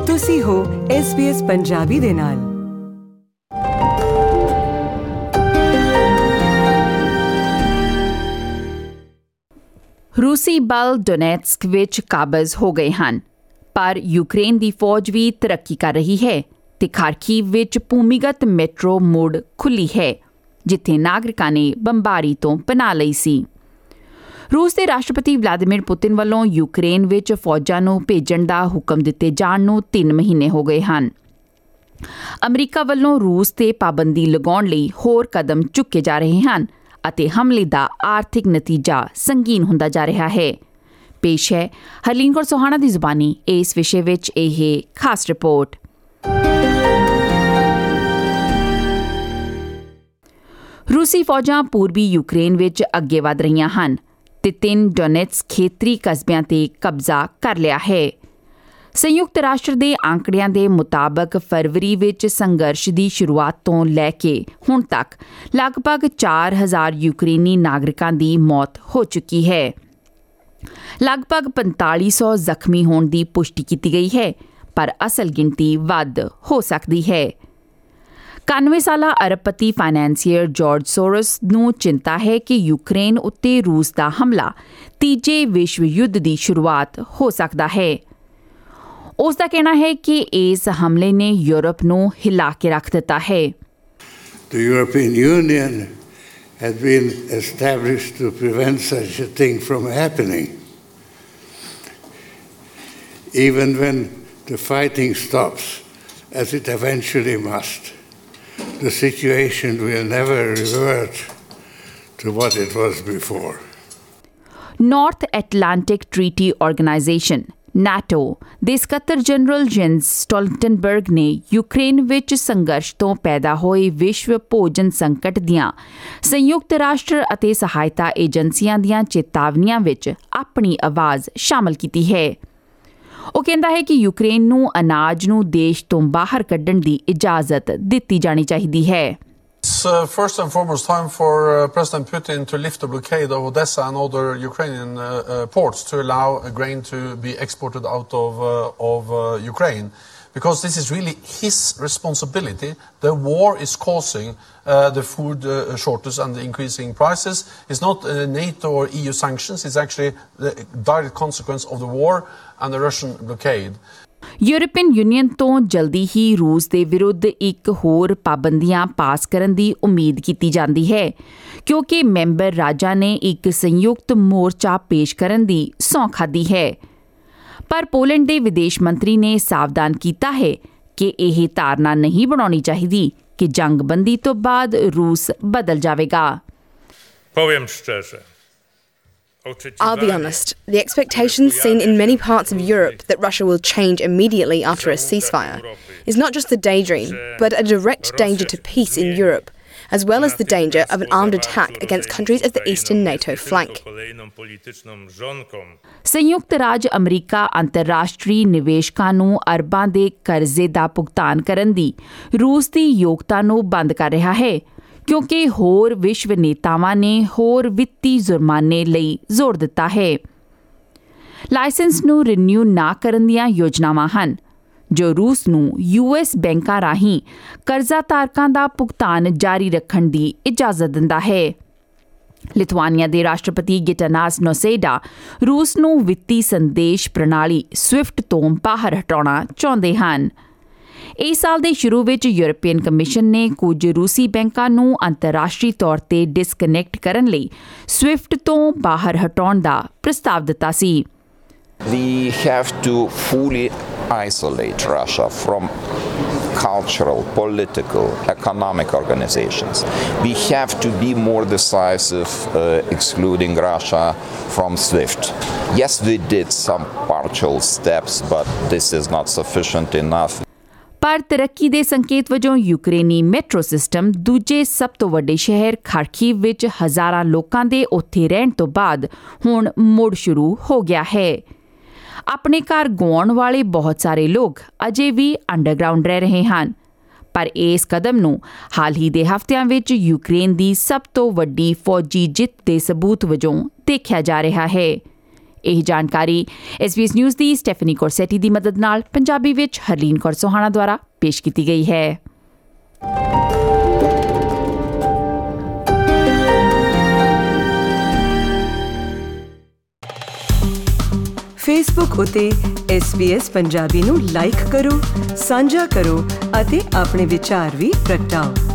ਤੁਸੀਂ ਹੋ SBS ਪੰਜਾਬੀ ਦੇ ਨਾਲ। ਰੂਸੀ ਬਲ ਡੋਨੇਟਸਕ ਵਿੱਚ ਕਾਬਜ਼ ਹੋ ਗਏ ਹਨ, ਪਰ ਯੂਕਰੇਨ ਦੀ ਫੌਜ ਵੀ ਤਰੱਕੀ ਕਰ ਰਹੀ ਹੈ ਤੇ ਖਾਰਕੀਵ ਵਿੱਚ ਭੂਮੀਗਤ ਮੈਟਰੋ ਮੁੜ ਖੁੱਲ੍ਹੀ ਹੈ, ਜਿੱਥੇ ਨਾਗਰਿਕਾਂ ਨੇ ਬੰਬਾਰੀ ਤੋਂ ਪਨਾਹ ਲਈ ਸੀ। ਰੂਸ ਦੇ ਰਾਸ਼ਟਰਪਤੀ ਵਲਾਦੀਮੀਰ ਪੁਤਿਨ ਵੱਲੋਂ ਯੂਕਰੇਨ ਵਿੱਚ ਫੌਜਾਂ ਨੂੰ ਭੇਜਣ ਦਾ ਹੁਕਮ ਦਿੱਤੇ ਜਾਣ ਨੂੰ 3 ਮਹੀਨੇ ਹੋ ਗਏ ਹਨ। ਅਮਰੀਕਾ ਵੱਲੋਂ ਰੂਸ ਤੇ ਪਾਬੰਦੀ ਲਗਾਉਣ ਲਈ ਹੋਰ ਕਦਮ ਚੁੱਕੇ ਜਾ ਰਹੇ ਹਨ ਅਤੇ ਹਮਲੇ ਦਾ ਆਰਥਿਕ ਨਤੀਜਾ ਸੰਗੀਨ ਹੁੰਦਾ ਜਾ ਰਿਹਾ ਹੈ। ਪੇਸ਼ ਹੈ ਹਰਲੀਨ ਕੌਰ ਸੋਹਾਣਾ ਦੀ ਜ਼ੁਬਾਨੀ ਇਸ ਵਿਸ਼ੇ ਵਿੱਚ ਇਹ ਖਾਸ ਰਿਪੋਰਟ। ਰੂਸੀ ਫੌਜਾਂ ਪੂਰਬੀ ਯੂਕਰੇਨ ਵਿੱਚ ਅੱਗੇ ਵਧ ਰਹੀਆਂ ਹਨ ਤੇ 3 ਡੋਨੇਟਸਕ ਖੇਤਰੀ ਕਸਬਿਆਂ ਤੇ ਕਬਜ਼ਾ ਕਰ ਲਿਆ ਹੈ। ਸੰਯੁਕਤ ਰਾਸ਼ਟਰ ਦੇ ਆંકੜਿਆਂ ਦੇ ਮੁਤਾਬਕ ਫਰਵਰੀ ਵਿੱਚ ਸੰਘਰਸ਼ ਦੀ ਸ਼ੁਰੂਆਤ ਤੋਂ ਲੈ ਕੇ ਹੁਣ ਤੱਕ ਲਗਭਗ 4,000 ਯੂਕਰੇਨੀ ਨਾਗਰਿਕਾਂ ਦੀ ਮੌਤ ਹੋ ਚੁੱਕੀ ਹੈ। ਲਗਭਗ 4500 ਜ਼ਖਮੀ ਹੋਣ ਦੀ ਪੁਸ਼ਟੀ ਕੀਤੀ ਗਈ ਹੈ, ਪਰ ਅਸਲ ਗਿਣਤੀ ਵੱਧ ਹੋ ਸਕਦੀ ਹੈ। 91 ਸਾਲਾ ਅਰਬਪਤੀ ਫਾਈਨੈਂਸੀਅਰ ਜਾਰਜ ਸੋਰਸ ਨੂੰ ਚਿੰਤਾ ਹੈ ਕਿ ਯੂਕਰੇਨ ਉੱਤੇ ਰੂਸ ਦਾ ਹਮਲਾ ਤੀਜੇ ਵਿਸ਼ਵ ਯੁੱਧ ਦੀ ਸ਼ੁਰੂਆਤ ਹੋ ਸਕਦਾ ਹੈ। ਉਸ ਦਾ ਕਹਿਣਾ ਹੈ ਕਿ ਇਸ ਹਮਲੇ ਨੇ ਯੂਰਪ ਨੂੰ ਹਿਲਾ ਕੇ ਰੱਖ ਦਿੱਤਾ ਹੈ। The European Union had been established to prevent such a thing from happening. Even when the fighting stops, as it eventually must, the situation will never revert to what it was before. North Atlantic Treaty Organization NATO ਦੇ ਸਕੱਤਰ general gents ਸਟੋਲਟਨਬਰਗ ਨੇ Ukraine ਵਿੱਚ ਸੰਘਰਸ਼ ਤੋਂ ਪੈਦਾ ਹੋਏ ਵਿਸ਼ਵ ਭੋਜਨ ਸੰਕਟ ਦੀਆਂ ਸੰਯੁਕਤ ਰਾਸ਼ਟਰ ਅਤੇ ਸਹਾਇਤਾ ਏਜੰਸੀਆਂ ਦੀਆਂ ਚੇਤਾਵਨੀਆਂ ਵਿੱਚ ਆਪਣੀ ਆਵਾਜ਼ ਸ਼ਾਮਲ ਕੀਤੀ ਹੈ। ਉਹ ਕਹਿੰਦਾ ਹੈ ਕਿ ਯੂਕਰੇਨ ਨੂੰ ਅਨਾਜ ਨੂੰ ਦੇਸ਼ ਤੋਂ ਬਾਹਰ ਕੱਢਣ ਦੀ ਇਜਾਜ਼ਤ ਦਿੱਤੀ ਜਾਣੀ ਚਾਹੀਦੀ ਹੈ। It's first and foremost time for President Putin to lift the blockade of Odessa and other Ukrainian ports to allow grain to be exported out of Ukraine, because this is really his responsibility. The war is causing the food shortage and the increasing prices. It's not NATO or EU sanctions, it's actually the direct consequence of the war and the Russian blockade. European Union ਤੋਂ ਜਲਦੀ ਹੀ ਰੂਸ ਦੇ ਵਿਰੁੱਧ ਇੱਕ ਹੋਰ ਪਾਬੰਦੀਆਂ ਪਾਸ ਕਰਨ ਦੀ ਉਮੀਦ ਕੀਤੀ ਜਾਂਦੀ ਹੈ, ਕਿਉਂਕਿ ਮੈਂਬਰ ਰਾਜਾਂ ਨੇ ਇੱਕ ਸੰਯੁਕਤ ਮੋਰਚਾ ਪੇਸ਼ ਕਰਨ ਦੀ ਸਹੁੰ ਖਾਧੀ ਹੈ। ਪਰ ਪੋਲੈਂਡ ਦੇ ਵਿਦੇਸ਼ ਮੰਤਰੀ ਨੇ ਸਾਵਧਾਨ ਕੀਤਾ ਹੈ ਕਿ ਇਹ ਧਾਰਨਾ ਨਹੀਂ ਬਣਾਉਣੀ ਚਾਹੀਦੀ ਕਿ ਜੰਗਬੰਦੀ ਤੋਂ ਬਾਅਦ ਰੂਸ ਬਦਲ ਜਾਵੇਗਾ। I'll be honest, the expectations seen in many parts of Europe that Russia will change immediately after a ceasefire is not just a daydream, but a direct danger to peace in Europe, as well as the danger of an armed attack against countries of the eastern NATO flank. ਸੰਯੁਕਤ ਰਾਜ America ਅੰਤਰਰਾਸ਼ਟਰੀ ਨਿਵੇਸ਼ਕਾਂ ਨੂੰ ਅਰਬਾਂ ਦੇ ਕਰਜ਼ੇ ਦਾ ਭੁਗਤਾਨ ਕਰਨ ਦੀ ਰੂਸ ਦੀ ਯੋਗਤਾ ਨੂੰ ਬੰਦ ਕਰ ਰਿਹਾ ਹੈ, ਕਿਉਂਕਿ ਹੋਰ ਵਿਸ਼ਵ ਨੇਤਾਵਾਂ ਨੇ ਹੋਰ ਵਿੱਤੀ ਜੁਰਮਾਨੇ ਲਈ ਜ਼ੋਰ ਦਿੱਤਾ ਹੈ। ਲਾਇਸੈਂਸ ਨੂੰ ਰੀਨਿਊ ਨਾ ਕਰਨ ਦੀਆਂ ਯੋਜਨਾਵਾਂ ਹਨ, ਜੋ ਰੂਸ ਨੂੰ US ਬੈਂਕਾਂ ਰਾਹੀਂ ਕਰਜ਼ਾ ਧਾਰਕਾਂ ਦਾ ਭੁਗਤਾਨ ਜਾਰੀ ਰੱਖਣ ਦੀ ਇਜਾਜ਼ਤ ਦਿੰਦਾ ਹੈ। ਲਿਥੁਆਨੀਆ ਦੇ ਰਾਸ਼ਟਰਪਤੀ ਗਿਟਾਨਾਸ ਨੋਸੇਡਾ ਰੂਸ ਨੂੰ ਵਿੱਤੀ ਸੰਦੇਸ਼ ਪ੍ਰਣਾਲੀ SWIFT ਤੋਂ ਬਾਹਰ ਹਟਾਉਣਾ ਚਾਹੁੰਦੇ ਹਨ। ਇਸ ਸਾਲ ਦੇ ਸ਼ੁਰੂ ਵਿੱਚ ਯੂਰਪੀਅਨ ਕਮਿਸ਼ਨ ਨੇ ਕੁਝ ਰੂਸੀ ਬੈਂਕਾਂ ਨੂੰ ਅੰਤਰਰਾਸ਼ਟਰੀ ਤੌਰ ਤੇ ਡਿਸਕਨੈਕਟ ਕਰਨ ਲਈ SWIFT ਤੋਂ ਬਾਹਰ ਹਟਾਉਣ ਦਾ ਪ੍ਰਸਤਾਵ ਦਿੱਤਾ ਸੀ। We have to fully isolate Russia from cultural, political, economic organizations. We have to be more decisive excluding Russia from SWIFT. Yes, we did some partial steps, but this is not sufficient enough. ਪਰ ਤਰੱਕੀ ਦੇ ਸੰਕੇਤ ਵਜੋਂ ਯੂਕਰੇਨੀ metro system ਦੂਜੇ ਸਭ ਤੋਂ ਵੱਡੇ ਸ਼ਹਿਰ ਖਾਰਕੀਵ ਵਿੱਚ ਹਜ਼ਾਰਾਂ ਲੋਕਾਂ ਦੇ ਉੱਥੇ ਰਹਿਣ ਤੋਂ ਬਾਅਦ ਹੁਣ ਮੁੜ ਸ਼ੁਰੂ ਹੋ ਗਿਆ ਹੈ। ਆਪਣੇ ਘਰ ਗੁਆਉਣ ਵਾਲੇ ਬਹੁਤ ਸਾਰੇ ਲੋਕ ਅਜੇ ਵੀ ਅੰਡਰਗਰਾਊਂਡ ਰਹਿ ਰਹੇ ਹਨ, ਪਰ ਇਸ ਕਦਮ ਨੂੰ ਹਾਲ ਹੀ ਦੇ ਹਫ਼ਤਿਆਂ ਵਿੱਚ ਯੂਕਰੇਨ ਦੀ ਸਭ ਤੋਂ ਵੱਡੀ ਫੌਜੀ ਜਿੱਤ ਦੇ ਸਬੂਤ ਵਜੋਂ ਦੇਖਿਆ ਜਾ ਰਿਹਾ ਹੈ। ਇਹ ਜਾਣਕਾਰੀ SBS ਨਿਊਜ਼ ਦੀ ਸਟੈਫਨੀ ਕੋਰਸੈਟੀ ਦੀ ਮਦਦ ਨਾਲ ਪੰਜਾਬੀ ਵਿੱਚ ਹਰਲੀਨ ਕੌਰ ਸੋਹਾਣਾ ਦੁਆਰਾ ਪੇਸ਼ ਕੀਤੀ ਗਈ ਹੈ। ਫੇਸਬੁੱਕ ਉਤੇ SBS ਪੰਜਾਬੀ ਨੂੰ ਲਾਈਕ ਕਰੋ, ਸਾਂਝਾ ਕਰੋ ਅਤੇ ਆਪਣੇ ਵਿਚਾਰ ਵੀ ਪ੍ਰਗਟਾਓ।